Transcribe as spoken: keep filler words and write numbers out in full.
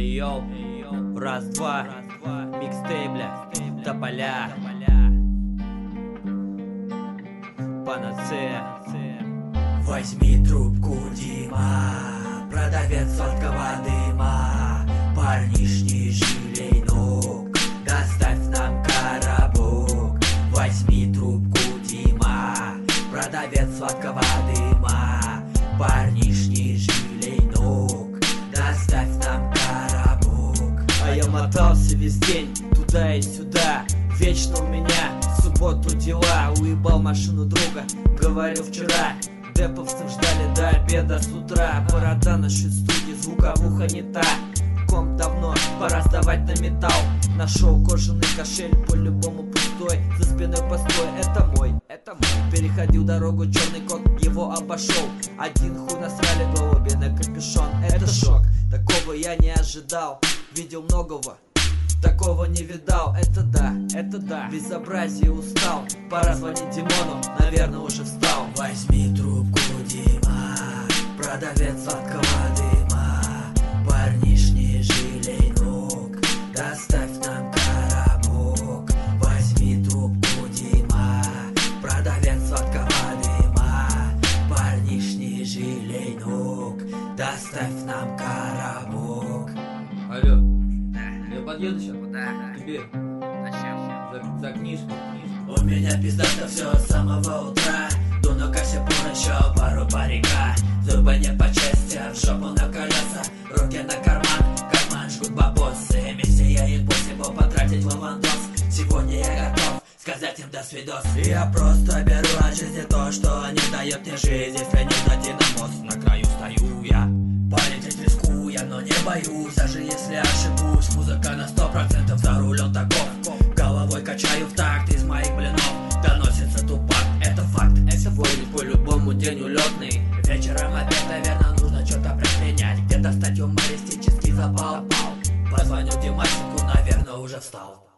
Эй, йоу, раз-два, микстейбля, тополя, панацея. Возьми трубку, Дима, продавец сладкого дыма, парнишний жилей ног, доставь нам коробок. Возьми трубку, Дима, продавец сладкого дыма, парнишний жилей ног, доставь нам коробок. А я мотался весь день, туда и сюда, вечно у меня в субботу дела. Уебал машину друга, говорил вчера. Деповцев ждали до обеда с утра. Борода насчет студии, звуковуха не та. Комп давно, пора сдавать на металл. Нашел кожаный кошель, по-любому пустой. За спиной постой, это мой, это мой. Переходил дорогу, черный кот его обошел. Один хуй насрали голуби на капюшон. Это шок, такого я не ожидал. Видел многого, такого не видал. Это да, это да, безобразие устал. Пора звонить Димону, наверное уже встал. Возьми трубку, Дима, продавец сладкого дыма, парнишний жилей ног, доставь нам коробок. Возьми трубку, Дима, продавец сладкого дыма, парнишний жилей ног, доставь нам коробок. Алло, я подъеду сейчас? Да. Тебе? За, за книжку. У меня пиздато все с самого утра. Ду на кассе пор еще пару парика. Зубы не по части, а в жопу на колеса. Руки на карман, карман жгут бабосы. Миссия импосибл потратить лавандос. Сегодня я готов сказать им до свидос. Я просто беру от жизни то, что не дает мне жизнь. Если не дойти на мост, на краю стою я. Полететь рискую, но не боюсь. Даже если ошибусь, музыка на сто процентов за рулем таков. Головой качаю в такт из моих блинов. Доносится тупак, это факт. Это войны по-любому день улетный. Вечером опять, наверное, нужно что-то предпринять. Где достать юмористический запал. Позвоню Димасику, наверное, уже встал.